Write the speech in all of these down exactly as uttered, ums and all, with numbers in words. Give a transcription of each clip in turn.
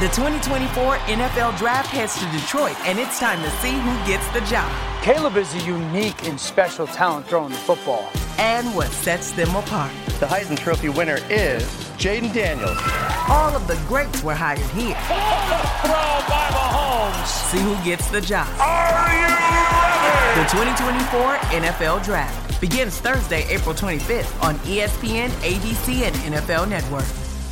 The twenty twenty-four N F L Draft heads to Detroit, and it's time to see who gets the job. Caleb is a unique and special talent throwing the football. And what sets them apart. The Heisman Trophy winner is Jaden Daniels. All of the greats were hired here. Throw by Mahomes. See who gets the job. Are you ready? The twenty twenty-four N F L Draft begins Thursday, April twenty-fifth on E S P N, A B C, and N F L Network.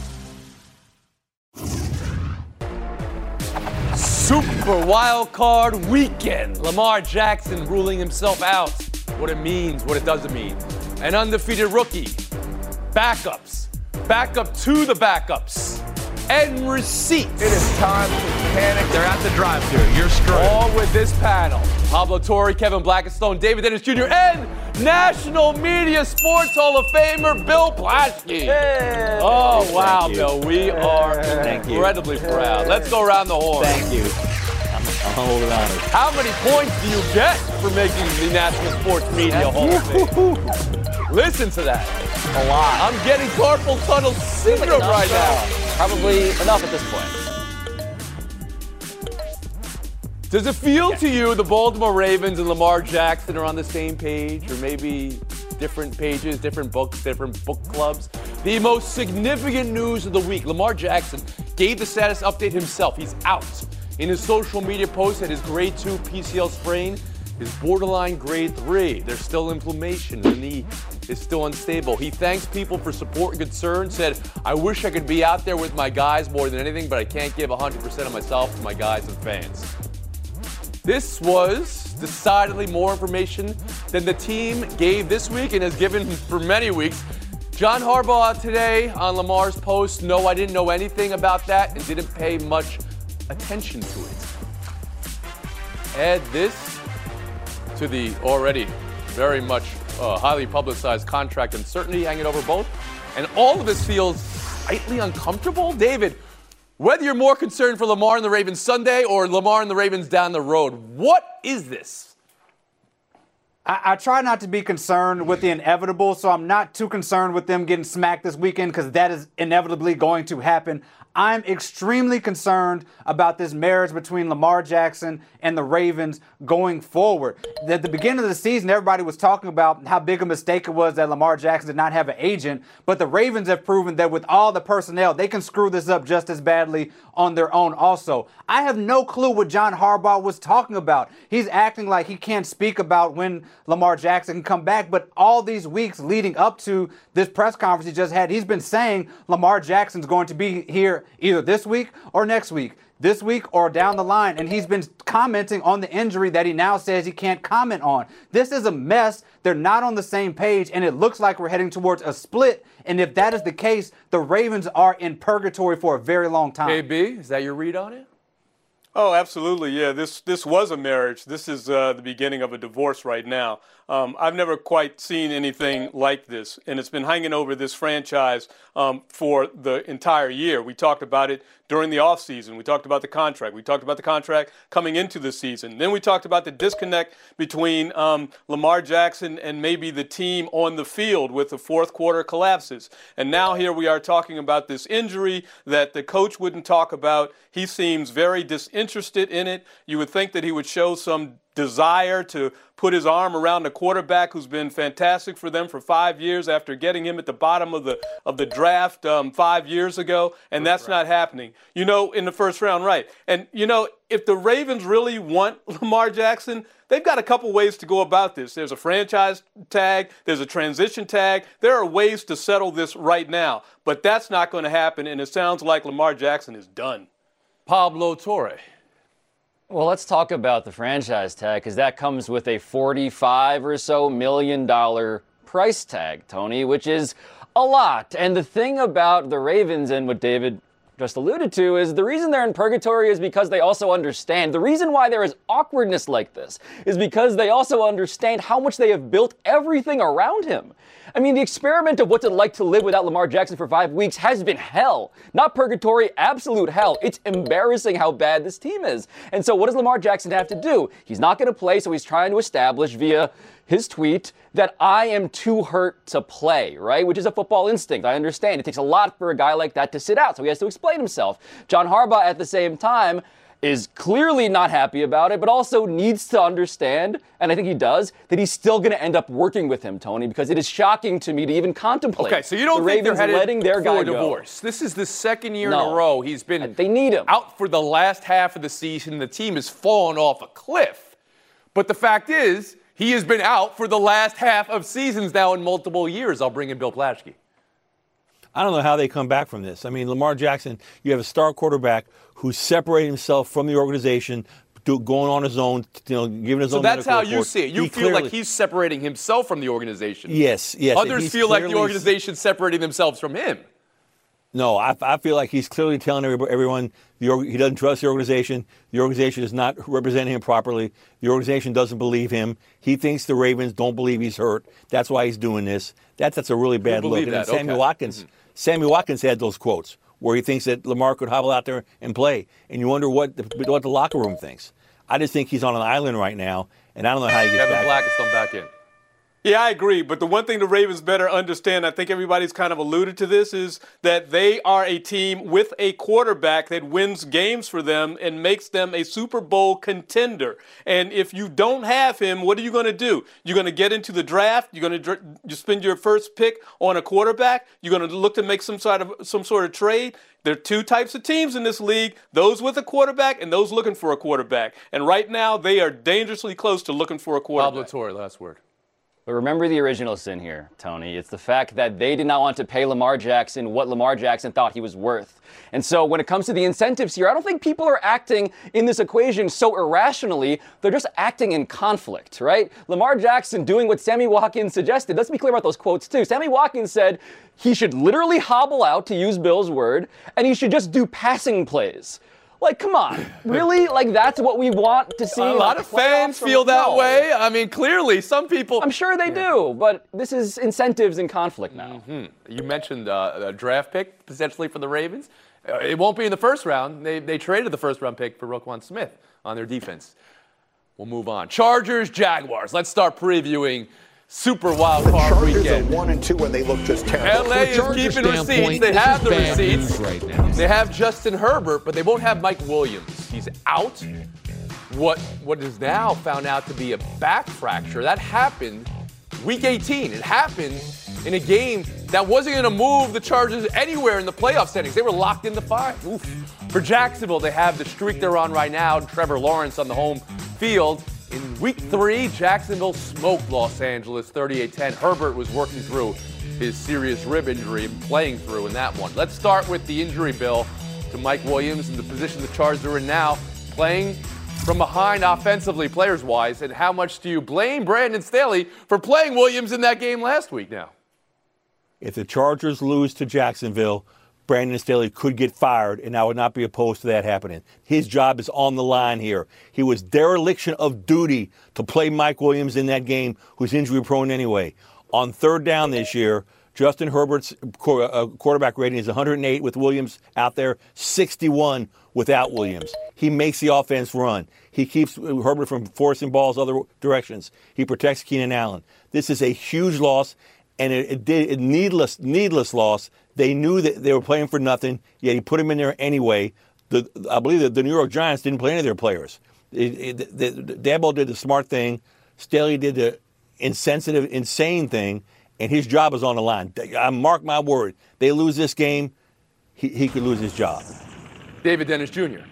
Super Wild Card Weekend. Lamar Jackson ruling himself out. What it means, what it doesn't mean. An undefeated rookie. Backups. Backup to the backups. And receipts. It is time to panic. They're at the drive-thru. You're screwed. All with this panel. Pablo Torre, Kevin Blackistone, David Dennis Junior, and National Media Sports Hall of Famer Bill Plaschke. Hey. Oh, wow, Thank you. Bill. We are Thank you. incredibly proud. Let's go around the horn. Thank you. I'm, I'm holding on. How many points do you get for making the National Sports Media Hall of Fame? Listen to that. A lot. I'm getting carpal tunnel syndrome Enough, right so. now. Probably enough at this point. Does it feel to you the Baltimore Ravens and Lamar Jackson are on the same page, or maybe different pages, different books, different book clubs? The most significant news of the week, Lamar Jackson gave the status update himself. He's out. In his social media post that his grade two P C L sprain is borderline grade three. There's still inflammation. The knee is still unstable. He thanks people for support and concern, said, I wish I could be out there with my guys more than anything, but I can't give one hundred percent of myself to my guys and fans. This was decidedly more information than the team gave this week and has given for many weeks. John Harbaugh today on Lamar's post, no, I didn't know anything about that and didn't pay much attention to it. Add this to the already very much uh, highly publicized contract uncertainty hanging over both, and all of this feels slightly uncomfortable. David, whether you're more concerned for Lamar and the Ravens Sunday or Lamar and the Ravens down the road, what is this? I, I try not to be concerned with the inevitable, so I'm not too concerned with them getting smacked this weekend because that is inevitably going to happen. I'm extremely concerned about this marriage between Lamar Jackson and the Ravens going forward. At the beginning of the season, everybody was talking about how big a mistake it was that Lamar Jackson did not have an agent, but the Ravens have proven that with all the personnel, they can screw this up just as badly on their own also. I have no clue what John Harbaugh was talking about. He's acting like he can't speak about when Lamar Jackson can come back, but all these weeks leading up to this press conference he just had, he's been saying Lamar Jackson's going to be here either this week or next week, this week or down the line, and he's been commenting on the injury that he now says he can't comment on. This is a mess. They're not on the same page, and it looks like we're heading towards a split, and if that is the case, the Ravens are in purgatory for a very long time. A B, is that your read on it? Oh, absolutely. Yeah, this this was a marriage. This is uh, the beginning of a divorce right now. Um, I've never quite seen anything like this, and it's been hanging over this franchise um, for the entire year. We talked about it during the offseason. We talked about the contract. We talked about the contract coming into the season. Then we talked about the disconnect between um, Lamar Jackson and maybe the team on the field with the fourth quarter collapses. And now here we are talking about this injury that the coach wouldn't talk about. He seems very disinterested in it. You would think that he would show some desire to put his arm around the quarterback who's been fantastic for them for five years after getting him at the bottom of the of the draft um, five years ago, and that's not happening. You know, in the first round, right? And, you know, if the Ravens really want Lamar Jackson, they've got a couple ways to go about this. There's a franchise tag. There's a transition tag. There are ways to settle this right now, but that's not going to happen, and it sounds like Lamar Jackson is done. Pablo Torre. Well, let's talk about the franchise tag, because that comes with a forty-five or so million dollar price tag, Tony, which is a lot. And the thing about the Ravens and what David just alluded to is the reason they're in purgatory is because they also understand. The reason why there is awkwardness like this is because they also understand how much they have built everything around him. I mean, the experiment of what's it like to live without Lamar Jackson for five weeks has been hell. Not purgatory, absolute hell. It's embarrassing how bad this team is. And so what does Lamar Jackson have to do? He's not going to play, so he's trying to establish via his tweet that I am too hurt to play, right? Which is a football instinct. I understand. It takes a lot for a guy like that to sit out, so he has to explain himself. John Harbaugh, at the same time, is clearly not happy about it, but also needs to understand, and I think he does, that he's still going to end up working with him, Tony, because it is shocking to me to even contemplate. Okay, so you don't the think Ravens they're headed letting their for guy a divorce. Go. This is the second year no. in a row he's been they need him. out for the last half of the season. The team has fallen off a cliff. But the fact is, he has been out for the last half of seasons now in multiple years. I'll bring in Bill Plaschke. I don't know how they come back from this. I mean, Lamar Jackson, you have a star quarterback who's separated himself from the organization, do, going on his own, you know, giving his so own. So that's how report. you see it. You he feel clearly, like he's separating himself from the organization. Yes, yes. Others feel like the organization's separating themselves from him. No, I, I feel like he's clearly telling everyone the, he doesn't trust the organization. The organization is not representing him properly. The organization doesn't believe him. He thinks the Ravens don't believe he's hurt. That's why he's doing this. That's that's a really bad look. And then Sammy okay. Watkins, mm-hmm. Sammy Watkins had those quotes where he thinks that Lamar could hobble out there and play, and you wonder what the, what the locker room thinks. I just think he's on an island right now, and I don't know how he gets Kevin back. Black is still back in. Yeah, I agree. But the one thing the Ravens better understand, I think everybody's kind of alluded to this, is that they are a team with a quarterback that wins games for them and makes them a Super Bowl contender. And if you don't have him, what are you going to do? You're going to get into the draft. You're going to you spend your first pick on a quarterback. You're going to look to make some sort of some sort of trade. There are two types of teams in this league, those with a quarterback and those looking for a quarterback. And right now, they are dangerously close to looking for a quarterback. Bob Latour, last word. But remember the original sin here, Tony. It's the fact that they did not want to pay Lamar Jackson what Lamar Jackson thought he was worth. And so when it comes to the incentives here, I don't think people are acting in this equation so irrationally. They're just acting in conflict, right? Lamar Jackson doing what Sammy Watkins suggested. Let's be clear about those quotes, too. Sammy Watkins said he should literally hobble out, to use Bill's word, and he should just do passing plays. Like, come on. Really? Like, that's what we want to see? A lot of fans feel that no. way. I mean, clearly, some people... I'm sure they yeah. do, but this is incentives in conflict now. Mm-hmm. You mentioned uh, a draft pick, potentially, for the Ravens. Uh, it won't be in the first round. They, they traded the first-round pick for Roquan Smith on their defense. We'll move on. Chargers, Jaguars. Let's start previewing Super Wild Card Chargers Weekend. Are one and two when they look just terrible. L A is keeping receipts. They have the receipts. Right now. They have Justin Herbert, but they won't have Mike Williams. He's out. What what is now found out to be a back fracture. That happened week eighteen. It happened in a game that wasn't going to move the Chargers anywhere in the playoff standings. They were locked into five. Oof. For Jacksonville, they have the streak they're on right now. Trevor Lawrence on the home field. In week three, Jacksonville smoked Los Angeles thirty-eight ten. Herbert was working through his serious rib injury and playing through in that one. Let's start with the injury, Bill, to Mike Williams and the position the Chargers are in now, playing from behind offensively, players-wise. And how much do you blame Brandon Staley for playing Williams in that game last week now? If the Chargers lose to Jacksonville, Brandon Staley could get fired, and I would not be opposed to that happening. His job is on the line here. He was dereliction of duty to play Mike Williams in that game, who's injury-prone anyway. On third down this year, Justin Herbert's quarterback rating is one hundred eight with Williams out there, sixty-one without Williams. He makes the offense run. He keeps Herbert from forcing balls other directions. He protects Keenan Allen. This is a huge loss, and it, it did a needless, needless loss. They knew that they were playing for nothing, yet he put him in there anyway. The, I believe that the New York Giants didn't play any of their players. It, it, the, the, Dabo did the smart thing. Staley did the insensitive, insane thing, and his job is on the line. I mark my word. They lose this game, he, he could lose his job. David Dennis Junior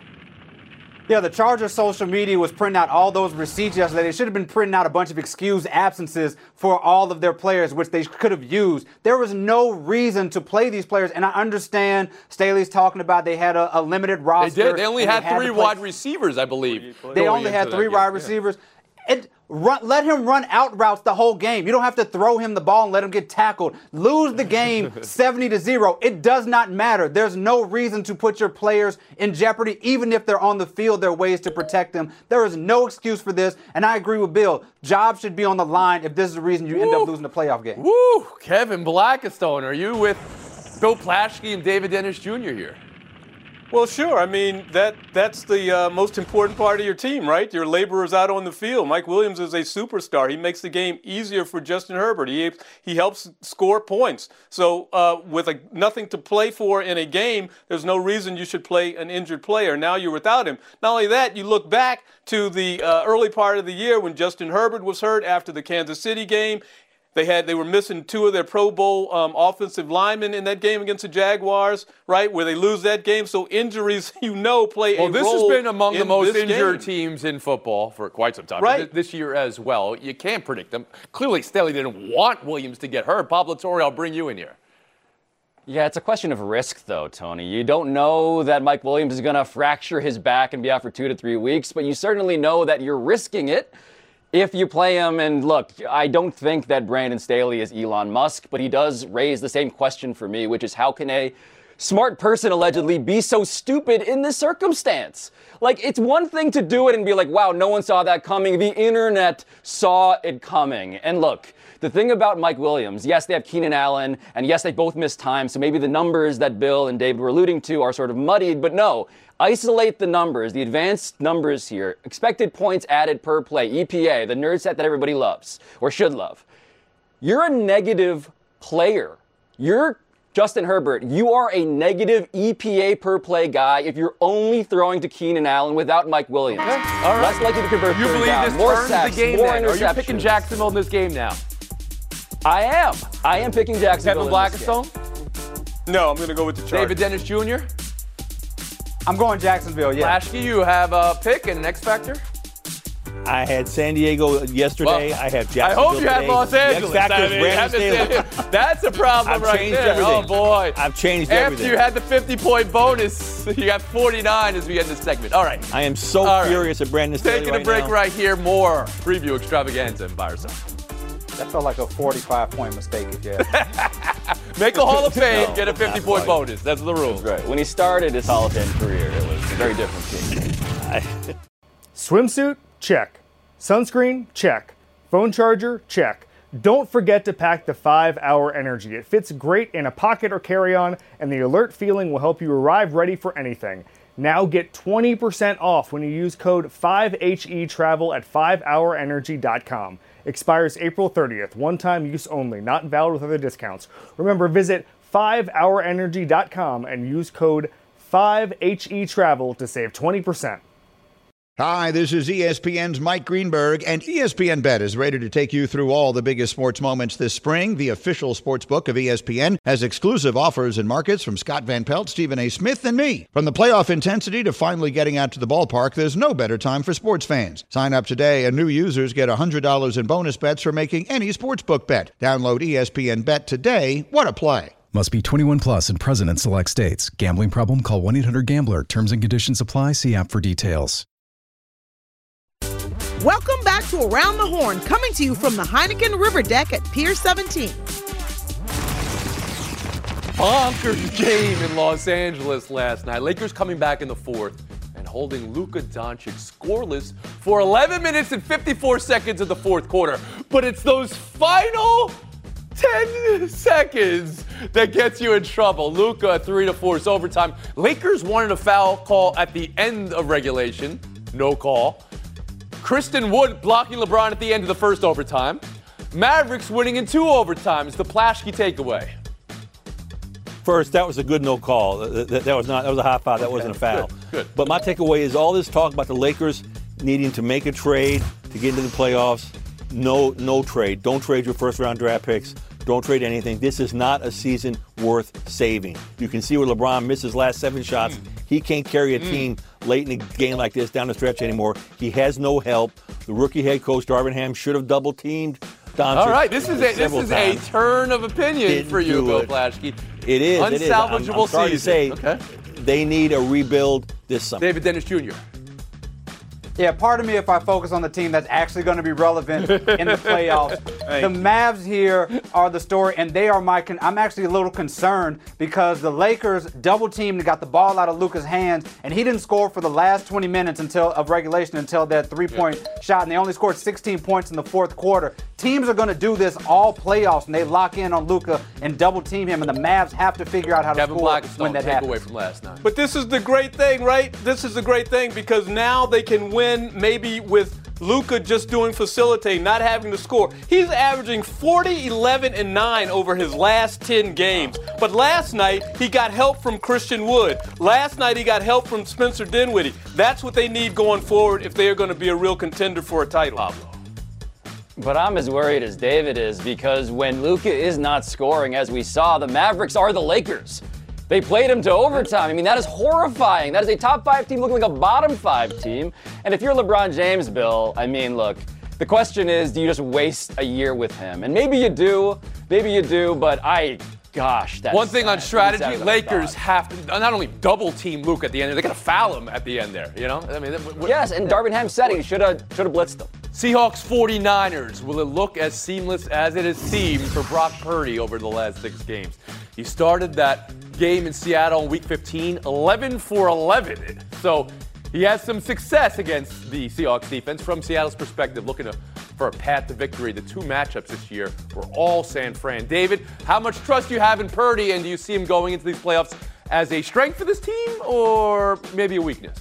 Yeah, the Chargers social media was printing out all those receipts yesterday. They should have been printing out a bunch of excused absences for all of their players, which they could have used. There was no reason to play these players, and I understand Staley's talking about they had a, a limited roster. They did. They only had, they had three wide receivers, I believe. They only had three wide receivers. It, run, let him run out routes the whole game. You don't have to throw him the ball and let him get tackled. Lose the game seventy to zero. It does not matter. There's no reason to put your players in jeopardy. Even if they're on the field, there are ways to protect them. There is no excuse for this, and I agree with Bill. Jobs should be on the line if this is the reason you Woo. end up losing the playoff game. Woo! Kevin Blackistone, are you with Bill Plaschke and David Dennis Junior here? Well, sure. I mean, that that's the uh, most important part of your team, right? Your laborers out on the field. Mike Williams is a superstar. He makes the game easier for Justin Herbert. He he helps score points. So uh, with a, nothing to play for in a game, there's no reason you should play an injured player. Now you're without him. Not only that, you look back to the uh, early part of the year when Justin Herbert was hurt after the Kansas City game. They had they were missing two of their Pro Bowl um, offensive linemen in that game against the Jaguars, right, where they lose that game. So injuries, you know, play well, a this role has been among the most injured game. teams in football for quite some time. Right. This year as well. You can't predict them. Clearly, Staley didn't want Williams to get hurt. Pablo Torre, I'll bring you in here. Yeah, it's a question of risk, though, Tony. You don't know that Mike Williams is going to fracture his back and be out for two to three weeks, but you certainly know that you're risking it if you play him. And look, I don't think that Brandon Staley is Elon Musk, but he does raise the same question for me, which is how can a smart person allegedly be so stupid in this circumstance? Like, it's one thing to do it and be like, wow, no one saw that coming. The internet saw it coming. And look, the thing about Mike Williams, yes, they have Keenan Allen, and yes, they both missed time, so maybe the numbers that Bill and David were alluding to are sort of muddied, but no. Isolate the numbers, the advanced numbers here. Expected points added per play, E P A, the nerd set that everybody loves, or should love. You're a negative player. You're Justin Herbert. You are a negative E P A per play guy if you're only throwing to Keenan Allen without Mike Williams. Okay. All right. Less likely to convert You third believe down, this more turns sacks, the game more then? interceptions. Are you picking Jacksonville in this game now? I am. I am picking Jacksonville. Kevin Blackstone? No, I'm going to go with the Chargers. David Dennis Junior? I'm going Jacksonville, yeah. Flashkey, you have a pick and an X Factor? I had San Diego yesterday. Well, I have Jacksonville I hope you today. had Los Angeles. The X Factor is I mean, Brandon have to Staley. say, that's a problem I've right changed there. everything. Oh, boy. I've changed After everything. you had the fifty-point bonus, you got forty-nine as we end this segment. All right. I am so All right. furious at Brandon Staley Taking right a break now. right here. More preview extravaganza by yourself. That felt like a forty-five point mistake, yeah. Make a Hall of Fame, No, get a that's not fifty-point right. bonus. That's the rule. Right. When he started his Hall of Fame career, it was a very different team. Swimsuit? Check. Sunscreen? Check. Phone charger? Check. Don't forget to pack the five hour Energy. It fits great in a pocket or carry-on, and the alert feeling will help you arrive ready for anything. Now get twenty percent off when you use code five H E travel at five hour energy dot com. Expires April thirtieth. One-time use only. Not valid with other discounts. Remember, visit five hour energy dot com and use code five H E travel to save twenty percent. Hi, this is E S P N's Mike Greenberg, and E S P N Bet is ready to take you through all the biggest sports moments this spring. The official sports book of E S P N has exclusive offers and markets from Scott Van Pelt, Stephen A. Smith, and me. From the playoff intensity to finally getting out to the ballpark, there's no better time for sports fans. Sign up today, and new users get one hundred dollars in bonus bets for making any sportsbook bet. Download E S P N Bet today. What a play. Must be twenty-one plus and present in select states. Gambling problem? Call one eight hundred gambler. Terms and conditions apply. See app for details. Welcome back to Around the Horn, coming to you from the Heineken River Deck at Pier seventeen. Bonkers game in Los Angeles last night. Lakers coming back in the fourth and holding Luka Doncic scoreless for eleven minutes and fifty-four seconds of the fourth quarter. But it's those final ten seconds that gets you in trouble. Luka, three to force overtime. Lakers wanted a foul call at the end of regulation. No call. Kristen Wood blocking LeBron at the end of the first overtime. Mavericks winning in two overtimes. The Plashkey takeaway. First, that was a good no call. That, that, that was not. That was a high five. That Okay, wasn't a foul. good, good. But my takeaway is all this talk about the Lakers needing to make a trade to get into the playoffs. No, no trade. Don't trade your first-round draft picks. Don't trade anything. This is not a season worth saving. You can see where LeBron missed his last seven shots. Mm. He can't carry a team mm. late in a game like this down the stretch anymore. He has no help. The rookie head coach, Darvin Ham, should have double-teamed Doncic. All right, this is a this is times. a turn of opinion Didn't for you, Bill it. Plashkey. It is. Unsalvageable it is. I'm, I'm sorry season. to say, okay. They need a rebuild this summer. David Dennis Junior Yeah, pardon me if I focus on the team that's actually going to be relevant in the playoffs. The Mavs here are the story, and they are my. Con- I'm actually a little concerned because the Lakers double teamed and got the ball out of Luka's hands, and he didn't score for the last twenty minutes until of regulation until that three-point yeah. shot, and they only scored sixteen points in the fourth quarter. teams are going to do this all playoffs, and they lock in on Luka and double team him, and the Mavs have to figure out how to Kevin score Blackstone when that take happens. away from last night. But this is the great thing, right? This is the great thing because now they can win maybe with Luka just doing facilitating, not having to score. He's averaging forty, eleven, and nine over his last ten games. But last night, he got help from Christian Wood. Last night, he got help from Spencer Dinwiddie. That's what they need going forward if they are going to be a real contender for a title. Pablo. But I'm as worried as David is because when Luka is not scoring, as we saw, the Mavericks are the Lakers. They played him to overtime. I mean, that is horrifying. That is a top five team looking like a bottom five team. And if you're LeBron James, Bill, I mean, look, the question is, do you just waste a year with him? And maybe you do, maybe you do, but I, gosh, that's One thing sad. on strategy, That's sad Lakers thought. have to not only double team Luka at the end, they got to foul him at the end there, you know? I mean, what, Yes, and Darvin Ham said he should have should have blitzed them. Seahawks forty-niners, will it look as seamless as it has seemed for Brock Purdy over the last six games? He started that game in Seattle in week fifteen, eleven for eleven. So he has some success against the Seahawks defense from Seattle's perspective, looking to, for a path to victory. The two matchups this year were all San Fran. David, how much trust do you have in Purdy, and do you see him going into these playoffs as a strength for this team or maybe a weakness?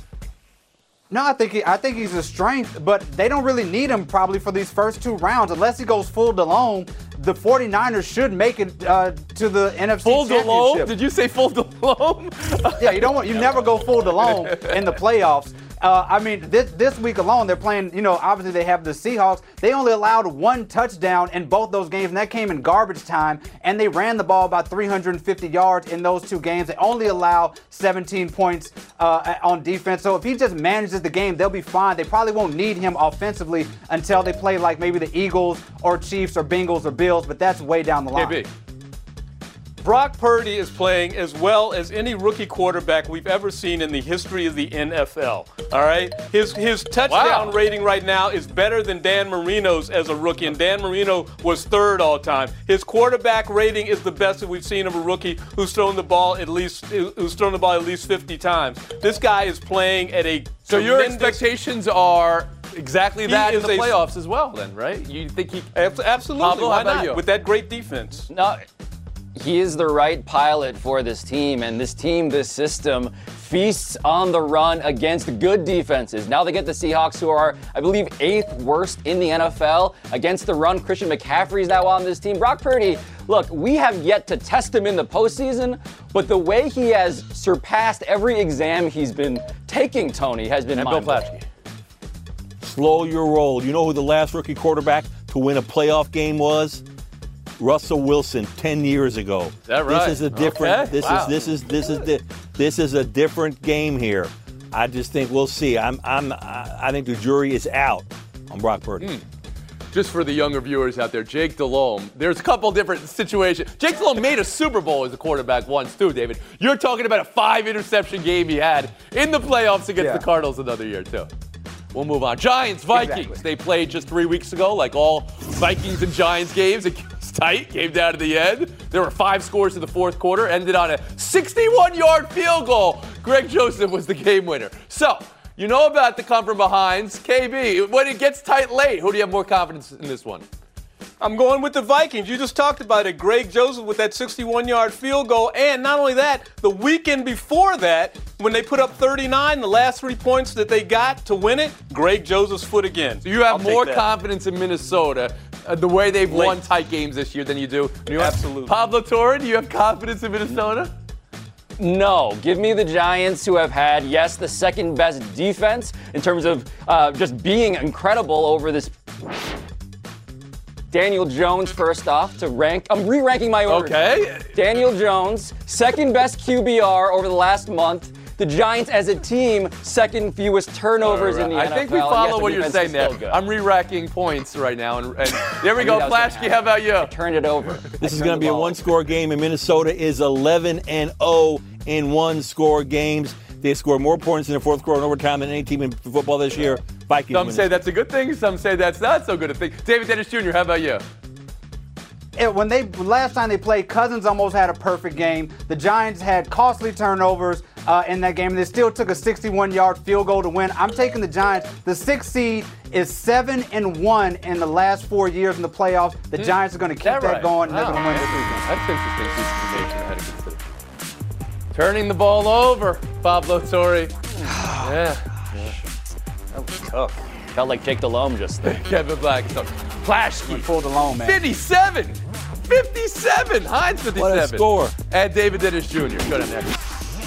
No, I think he, I think he's a strength, but they don't really need him probably for these first two rounds. Unless he goes full Delhomme, the forty-niners should make it uh, to the N F C Full Championship. Delhomme? Did you say full Delhomme? Yeah, you don't want, you never go full Delhomme in the playoffs. Uh, I mean, this this week alone, they're playing, you know, obviously they have the Seahawks. They only allowed one touchdown in both those games, and that came in garbage time, and they ran the ball about three hundred fifty yards in those two games. They only allow seventeen points uh, on defense. So if he just manages the game, they'll be fine. They probably won't need him offensively until they play like maybe the Eagles or Chiefs or Bengals or Bills, but that's way down the line. K B. Brock Purdy is playing as well as any rookie quarterback we've ever seen in the history of the N F L. All right? His his touchdown Wow. rating right now is better than Dan Marino's as a rookie, and Dan Marino was third all time. His quarterback rating is the best that we've seen of a rookie who's thrown the ball at least who's thrown the ball at least fifty times. This guy is playing at a So your tremendous- expectations are exactly He that in is the a- playoffs as well, then, right? You think he? Abs- Absolutely. Pablo, Why how about not? you? With that great defense. No, he is the right pilot for this team, and this team, this system, feasts on the run against good defenses. Now they get the Seahawks, who are, I believe, eighth worst in the N F L against the run. Christian McCaffrey is now on this team. Brock Purdy, look, we have yet to test him in the postseason, but the way he has surpassed every exam he's been taking, Tony, has been And Bill mind-blowing. Plaschke. Slow your roll. You know who the last rookie quarterback to win a playoff game was? Russell Wilson ten years ago. Is that right? This is a different. Okay. This Wow. is this is this is di- this is a different game here. I just think we'll see. I'm I'm I I think the jury is out on Brock Purdy. Mm. Just for the younger viewers out there, Jake Delhomme, there's a couple different situations. Jake Delhomme made a Super Bowl as a quarterback once too, David. You're talking about a five interception game he had in the playoffs against Yeah. the Cardinals another year too. We'll move on. Giants, Vikings. Exactly. They played just three weeks ago, like all Vikings and Giants games. It was tight, came down to the end. There were five scores in the fourth quarter, ended on a sixty-one-yard field goal. Greg Joseph was the game winner. So, you know about the come from behinds. K B, when it gets tight late, who do you have more confidence in this one? I'm going with the Vikings. You just talked about it. Greg Joseph with that sixty-one-yard field goal. And not only that, the weekend before that, when they put up thirty-nine, the last three points that they got to win it, Greg Joseph's foot again. So you have I'll take more that. confidence in Minnesota, uh, the way they've Late. won tight games this year, than you do New York. Absolutely. Pablo Torre, do you have confidence in Minnesota? No, give me the Giants, who have had, yes, the second best defense in terms of uh, just being incredible over this. Daniel Jones, first off, to rank. I'm re-ranking my order. Okay. Daniel Jones, second best Q B R over the last month. The Giants, as a team, second fewest turnovers in the I N F L. think we and follow yes, the what you're defense saying is there. still good. I'm re-racking points right now. And, and there we I go. knew that was gonna Plaschke, how about you? I turned it over. This is going to be a one-score game, and Minnesota is eleven and oh in one-score games. They scored more points in the fourth quarter and overtime than any team in football this year. Vikings. Some win say this. that's a good thing. Some say that's not so good a thing. David Dennis Junior, how about you? It- when they last time they played, Cousins almost had a perfect game. The Giants had costly turnovers. uh, in that game. And they still took a sixty-one-yard field goal to win. I'm taking the Giants. The sixth seed is seven and one in the last four years in the playoffs. The mm. Giants are going to keep that, that right? going. And wow. they're going to win. That's interesting piece of information I had to consider. Turning the ball over, Pablo Torre. yeah. yeah. That was tough. Felt like Jake Delhomme just there. Kevin Black. Plaschke. Full Delhomme, man. fifty-seven. fifty-seven. Hines fifty-seven. What a score. And David Dennis Junior Go down next.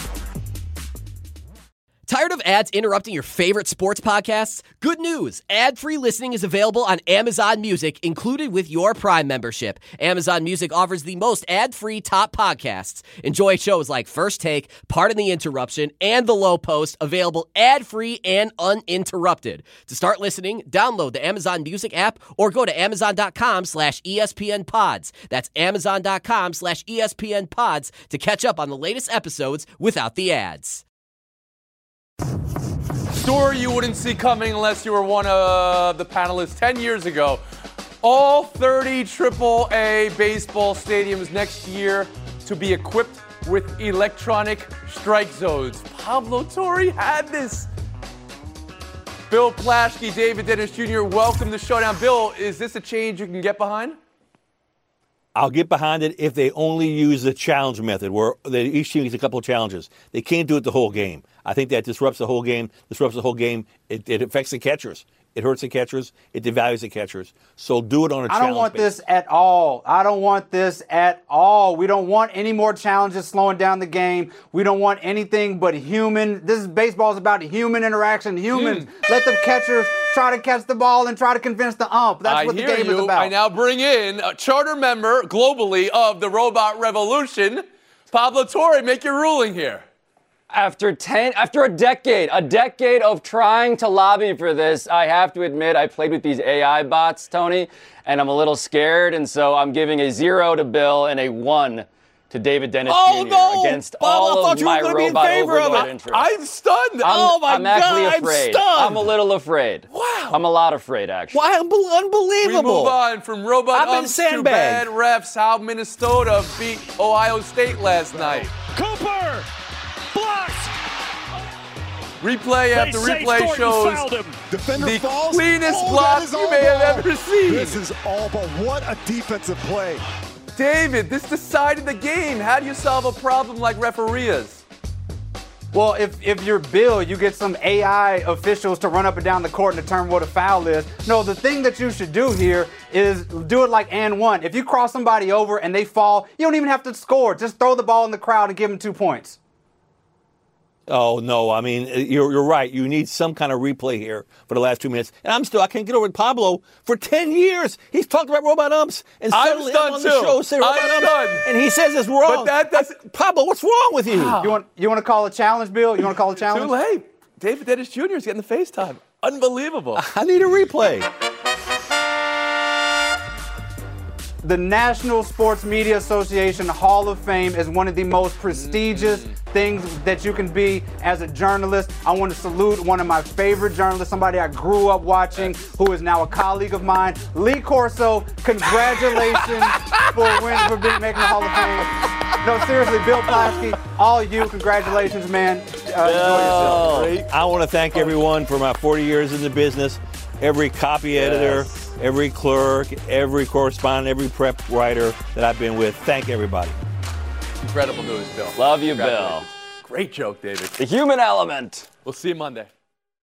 Tired of ads interrupting your favorite sports podcasts? Good news. Ad-free listening is available on Amazon Music, included with your Prime membership. Amazon Music offers the most ad-free top podcasts. Enjoy shows like First Take, Pardon the Interruption, and The Low Post, available ad-free and uninterrupted. To start listening, download the Amazon Music app or go to amazon.com slash ESPN pods. That's amazon.com slash ESPN pods to catch up on the latest episodes without the ads. Story you wouldn't see coming unless you were one of the panelists ten years ago. All thirty triple A baseball stadiums next year to be equipped with electronic strike zones. Pablo Torre had this. Bill Plaschke, David Dennis Junior, welcome to Showdown. Bill, is this a change you can get behind? I'll get behind it if they only use the challenge method, where they, each team gets a couple of challenges. They can't do it the whole game. I think that disrupts the whole game, disrupts the whole game. It, it affects the catchers. It hurts the catchers. It devalues the catchers. So do it on a challenge. I don't want basis. this at all. I don't want this at all. We don't want any more challenges slowing down the game. We don't want anything but human. This is baseball is about human interaction. Humans. Mm. Let the catchers try to catch the ball and try to convince the ump. That's I what the hear game you. is about. I now bring in a charter member globally of the Robot Revolution, Pablo Torre. Make your ruling here. After ten, after a decade, a decade of trying to lobby for this, I have to admit I played with these A I bots, Tony, and I'm a little scared, and so I'm giving a zero to Bill and a one to David Dennis oh, Junior No. against Bob, all I of my robot overload interests. I'm stunned. I'm, oh my I'm actually God, afraid. I'm stunned. I'm a little afraid. Wow. I'm a lot afraid, actually. Why? Unbelievable. We move on from robot I've been umps to bad refs. How Minnesota beat Ohio State last night. Cooper blocks. Replay after replay shows Defender the falls. cleanest oh, blocks you may have ever seen. This is all but what a defensive play. David, this decided the game. How do you solve a problem like referees? Well, if, if you're Bill, you get some A I officials to run up and down the court and determine what a foul is. No, the thing that you should do here is do it like and one. If you cross somebody over and they fall, you don't even have to score. Just throw the ball in the crowd and give them two points. Oh, no. I mean, you're, you're right. You need some kind of replay here for the last two minutes. And I'm still, I can't get over it. Pablo, for ten years, he's talked about robot umps. And I'm suddenly stunned I'm on too. the show say robot I'm umps. stunned. And he says it's wrong. But that doesn't. I, Pablo, what's wrong with you? You want you want to call a challenge, Bill? You want to call a challenge? Too late. David Dennis Junior is getting the FaceTime. Unbelievable. I need a replay. The National Sports Media Association Hall of Fame is one of the most prestigious mm. things that you can be as a journalist. I want to salute one of my favorite journalists, somebody I grew up watching, who is now a colleague of mine, Lee Corso. Congratulations for win for being making the Hall of Fame. No, seriously, Bill Plaschke, all you, congratulations, man. Uh, enjoy yourself. I want to thank everyone for my forty years in the business. Every copy editor, yes. every clerk, every correspondent, every prep writer that I've been with. Thank everybody. Incredible news, Bill. Love you, Bill. Great joke, David. The human element. We'll see you Monday.